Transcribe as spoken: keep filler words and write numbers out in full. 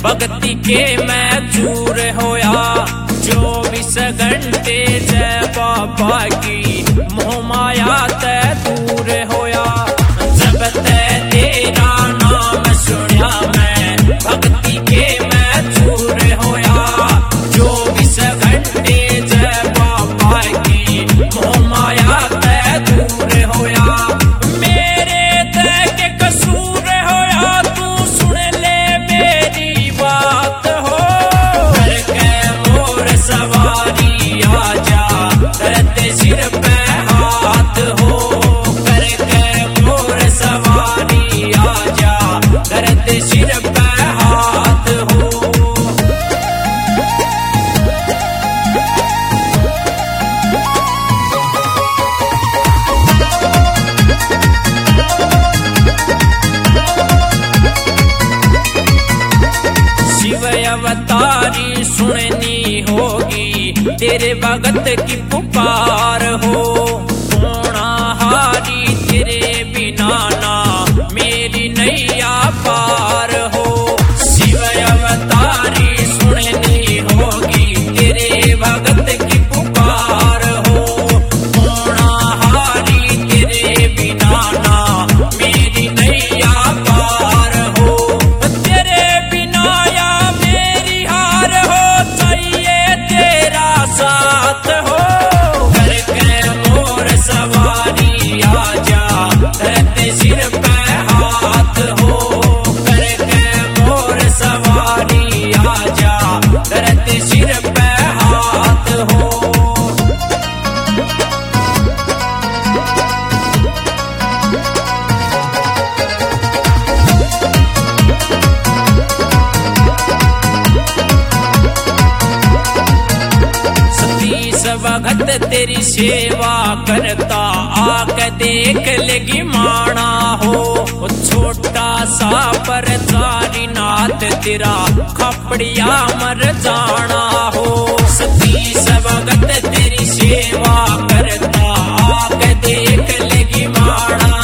भक्ति के मैं चूर होया। चौबीस घंटे जय बाबा की मोह माया ते दूर होया। जब ते तेरा नाम सुना मैं भक्ति के मैं चूर होया। चौबीस घंटे जय बाबा की मोह माया ते दूर होया। मेरे ते के कसूर होया तू सुन ले मेरी बात हो। करके मोर सवारी आजा करते सिर पे हाथ हो। करके मोर सवारी आजा करते सिर पे हाथ हो। शिव अवतारी सुननी होगी तेरे भगत की पुकार हो। हारी तेरे बिना ना मेरी नैया पार हो। शिव अवतारी सुननी होगी तेरे भगत की पुकार हो। हारी तेरे बिना ना मेरी नैया पार हो। तेरे बिना या मेरी हार हो चाहिए तेरा साथ हो। करके मोर सवारी आजा करते सिर पे हाथ हो। करके मोर सवारी आजा करते सिर पे हाथ हो। सतीश भगत तेरी सेवा करता आके देख लेगी माना हो। छोटा सा पर तारी नाथ तेरा खपड़िया मर जाना हो। सतीश भगत तेरी सेवा करता आके देख लेगी माना